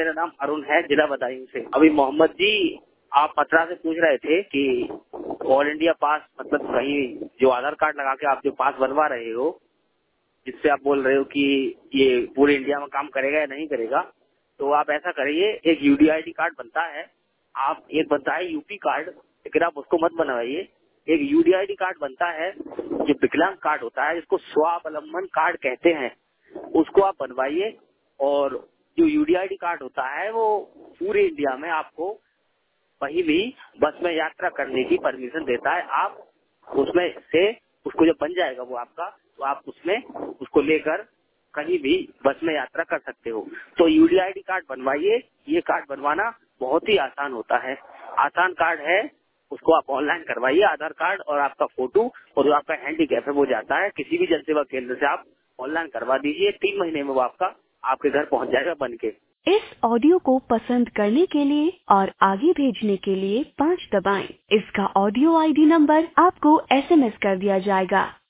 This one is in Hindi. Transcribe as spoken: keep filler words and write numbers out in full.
मेरा नाम अरुण है, जिला बदायूं से। अभी मोहम्मद जी, आप मथुरा से पूछ रहे थे कि ऑल इंडिया पास मतलब कहीं जो आधार कार्ड लगा के आप जो पास बनवा रहे हो, जिससे आप बोल रहे हो कि ये पूरे इंडिया में काम करेगा या नहीं करेगा, तो आप ऐसा करिए, एक यूडीआईडी कार्ड बनता है, आप एक बनता है यूपी कार्ड, लेकिन आप उसको मत बनवाइए। एक यूडीआईडी कार्ड बनता है जो विकलांग कार्ड होता है, जिसको स्वावलंबन कार्ड कहते हैं, उसको आप बनवाइए। और जो यूडीआईडी कार्ड होता है वो पूरे इंडिया में आपको कहीं भी बस में यात्रा करने की परमिशन देता है। आप उसमें से उसको जब बन जाएगा वो आपका, तो आप उसमें उसको लेकर कहीं भी बस में यात्रा कर सकते हो। तो यूडीआईडी कार्ड बनवाइए। ये कार्ड बनवाना बहुत ही आसान होता है, आसान कार्ड है, उसको आप ऑनलाइन करवाइए। आधार कार्ड और आपका फोटो और जो आपका हैंडीकैप है वो जाता है, किसी भी जन सेवा केंद्र से आप ऑनलाइन करवा दीजिए। तीन महीने में वो आपका आपके घर पहुंच जाएगा बन के। इस ऑडियो को पसंद करने के लिए और आगे भेजने के लिए पाँच दबाएं। इसका ऑडियो आईडी नंबर आपको एसएमएस कर दिया जाएगा।